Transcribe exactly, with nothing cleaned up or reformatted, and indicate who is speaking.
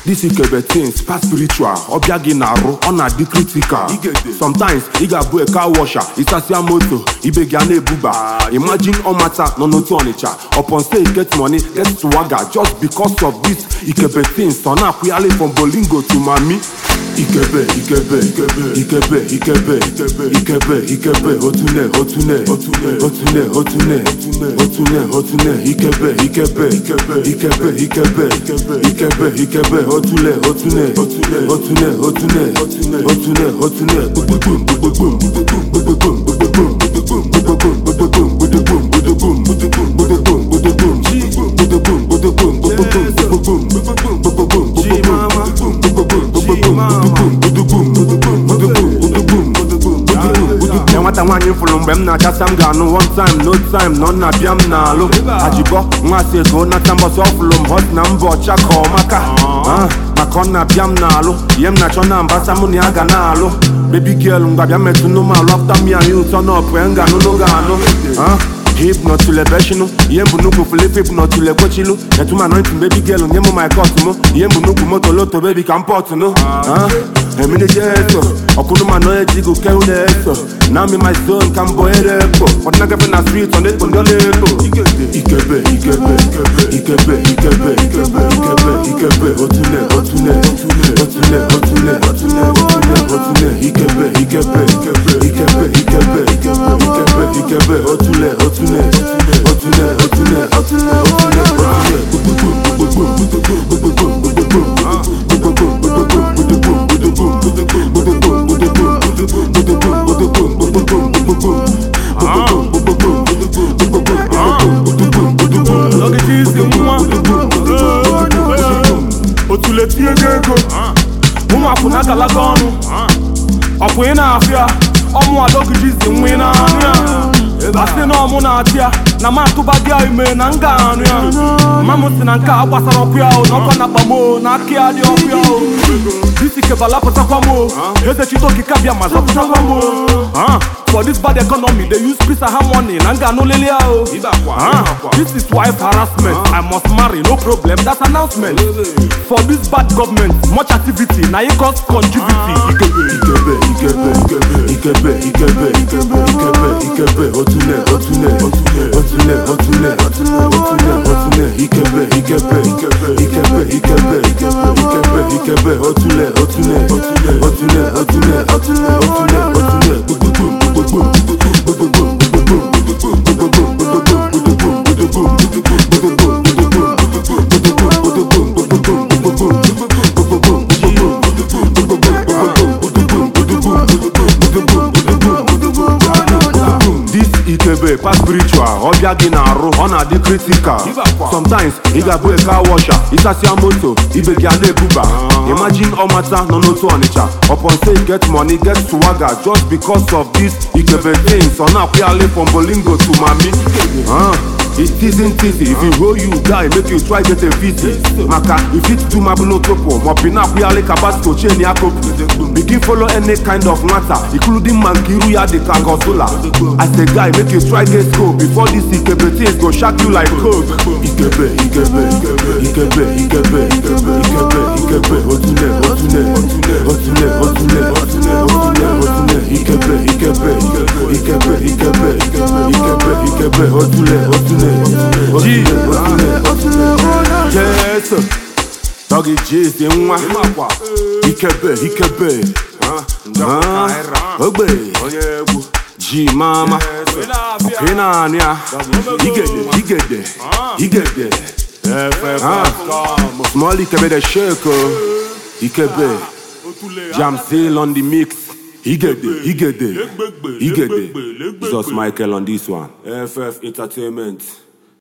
Speaker 1: This Ikebe things, past spiritual. Obiagi naru, on a di critical. Sometimes, Iga bu a car washer, Isasia moto, Ibegane buba. Imagine Omata, no no tonicha. Upon say get money, get swagger. Just because of this Ikebe things, on up we are from Bolingo to Mami. Ikebe, Ikebe, Ikebe, Ikebe, Ikebe, Ikebe, Ikebe, Otune, Otune, Otune, Otune, Otune, Otune, Otune, Ikebe, Ikebe, Ikebe, Ikebe, Ikebe, Ikebe, Ikebe, Otule, Otune, Otune, Otune, Otune, Otune, Otune, Otune, boom, boom, boom, boom, boom, boom, boom, Wanyị fụrụ mgbe m na-achasa m ga-anụ one time no time nọ na bịa m n'alụ ajibo nwa si ego nata mbọsọ fụrụ m hot na mbọ ọcha ka ọ maka maka ọ na-abịa m n'alụ ihe m na-achọ na mbasa mụ na ya ga na-alụ baby girl ngwa bịa metụ n'ụmụalụ after me and you turn up e nga n'ụlọ ga-anụ hip not to lebeshinu yembu nuku flip not to lekochilu etuma anointing baby girl nyemu my cut mo yembu nuku moto loto baby campot no ah emini jeto okunuma no ejigu keune eto now me my zone can boy repo what na get na street on it bondole eto ikebe ikebe ikebe ikebe ikebe ikebe ikebe otune otune otune otune otune otune ikebe ikebe ikebe ikebe ikebe ikebe ikebe otune otune Otune, otune, otune, otule tie gego muma kuna galagonu opwena afia omu adogijizi mwina Basi no muna atia na matu bagia ime na nga anu ya Mamu sina nka agbasara ọkụ ya o n'ọkọ na kpamo na aki adị ọkụ ya o Disi kebala pụtakwa mo Eze chito kikabia maza pụtakwa mo For this bad economy they use peace and harmony na nga anu lele ya o This is wife harassment I must marry no problem that's announcement For this bad government much activity na it cause contributing Ikebe, Ikebe, Ikebe, Ikebe, Ikebe, Ikebe, Ikebe, Otune, otune, otune, otune, otune, otune, Ikebe, Ikebe, Ikebe, Ikebe, Ikebe, Ikebe, Ikebe, otune, otune, otune, otune, otune, otune, otune, Ikebe, past spiritual, obiagi naru, on a di critical. Sometimes, Iga bu a car washer, Isasia moto, Ibegane buba. Imagine Omata, no no to anicha. Upon say get money, get swagger, just because of this Ikebe things. On up here from Bolingo to Mami. It isn't easy. If you roll you die, make you try get a visit. Maka, if it's too mabulo topo, mopina kuyale kabasco cheni akop. Begin follow any kind of matter, including mankiru ya de kangosola. As a guy, make you try get scope before this Ikebe things go shock you like coke. Ikebe, Ikebe, Ikebe, Ikebe, Ikebe, Ikebe, Ikebe, otune, otune, otune, otune, otune, otune, otune, Ikebe, Ikebe, Ikebe, Ikebe, Ikebe, Ikebe, otune, otune. Yes, Doggy G, c'est moi. Ikebe, Ikebe, Ogbe, G Mama, Okenania, Igede, Igede, Igede, Small Ikebe the Sheko, Ikebe, Jam Seal on the mix. Igede, Igede, Igede. Jesus Michael on this one. F F Entertainment.